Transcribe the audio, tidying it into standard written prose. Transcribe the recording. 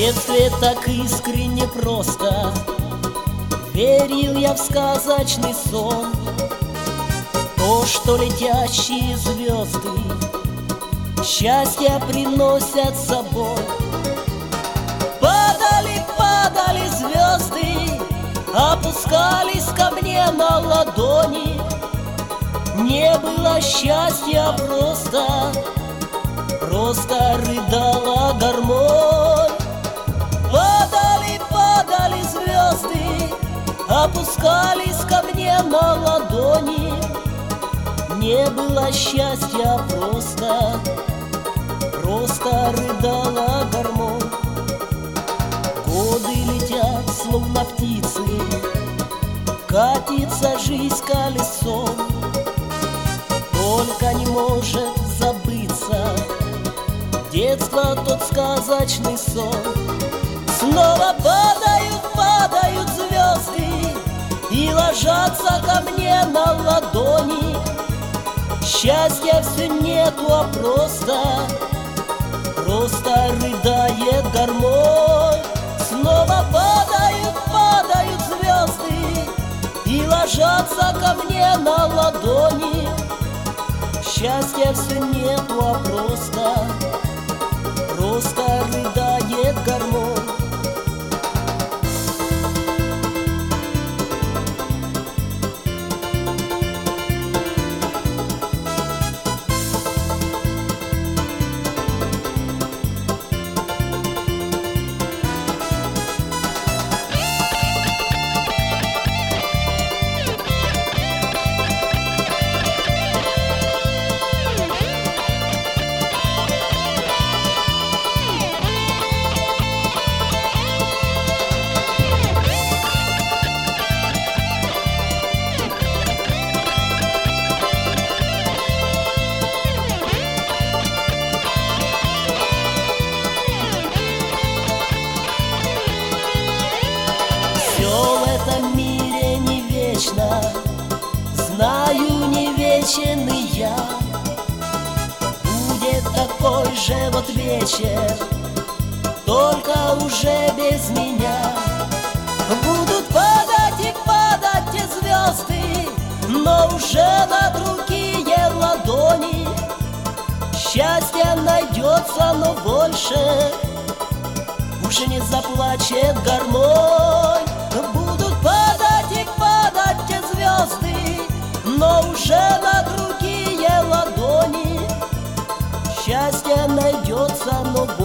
детстве так искренне просто верил я в сказочный сон, то, что летящие звезды счастье приносят с собой. Падали, падали звезды, опускались ко мне на ладони. Не было счастья просто рыдала гармонь. Падали, падали звезды, опускались ко мне на ладони. Не было счастья просто рыдала гармонь. Годы летят, словно птицы, катится жизнь колесом. Только не может забыться детство, тот сказочный сон. Снова падают, падают звезды и ложатся ко мне на ладони. Счастья все нету, а просто рыдает гармонь. Снова падают, падают звезды и ложатся ко мне на ладони. Счастья все нету, а просто рыдает гармонь. Знаю, не вечен и я. Будет такой же вот вечер, только уже без меня. Будут падать и падать те звезды, но уже на другие ладони. Счастье найдется, но больше уже не заплачет гармонь. Будут падать и падать те звезды, но уже на другие ладони. Счастье найдется, но